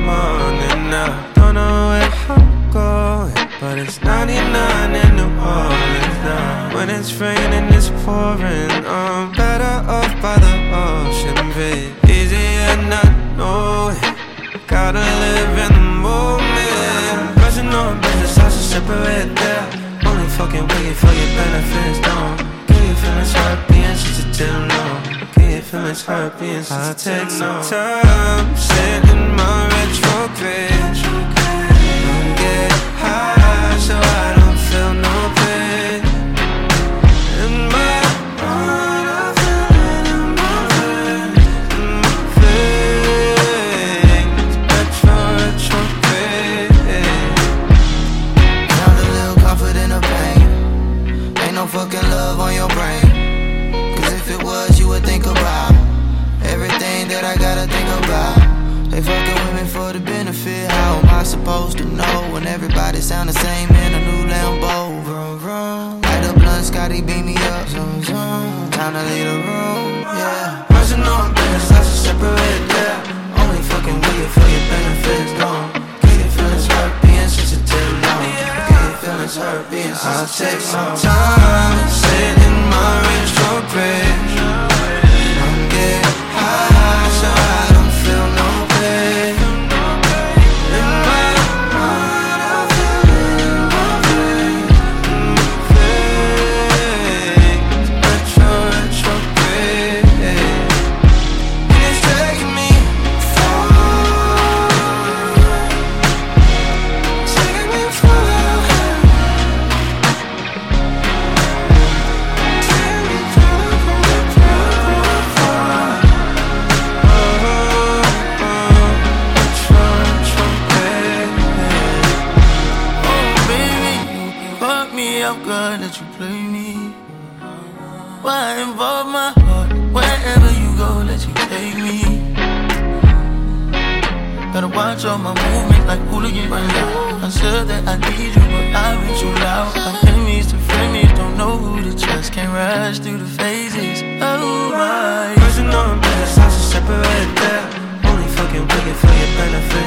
morning now. Don't know where I'm going, but it's 99 in New Orleans now. When it's raining, it's pouring. I'm better off by the ocean, babe. Easier not knowing. Gotta live in the moment. Rushing on business, I should separate there. Only fucking waiting for your benefits, don't. Get your feelings hurt being such a till no. Get your feelings hurt being such a till no. I'll take some time, sit in my retrograde. Don't get high so I don't feel no pain. In my mind I feel it in my veins. Found a little comfort in the pain. Ain't no fucking love on your brain. Cause if it was, you would think about everything that I gotta think about. They fucking with me for the benefit. How am I supposed to know when everybody sound the same in a new Lambo? Vroom, vroom. Light up blunt, Scotty beat me up. Zoom, zoom. Time to leave the room, yeah. Rushing on business, I should separate there. Only fucking waiting for your benefits, don't. Get your feelings hurt being such a till no. Get your feelings hurt being such a till no. I'll take some time, sit in my retrograde. I'm getting high so I don't feel no pain. In my mind I feel it in my veins. Retrograde. And it's taking me far. Taking me far. Taking me Oh baby, you fuck me up good that you play me. Why involve my heart? Wherever you go, let you take me. Gotta watch all my movement like hooligan right now. I said that I need you, but I've been too loud. My enemies to frenemies, don't know who to trust. Can't rush through the phases. Oh my. Rushing on business, I should separate there. Only fucking waiting for your benefit.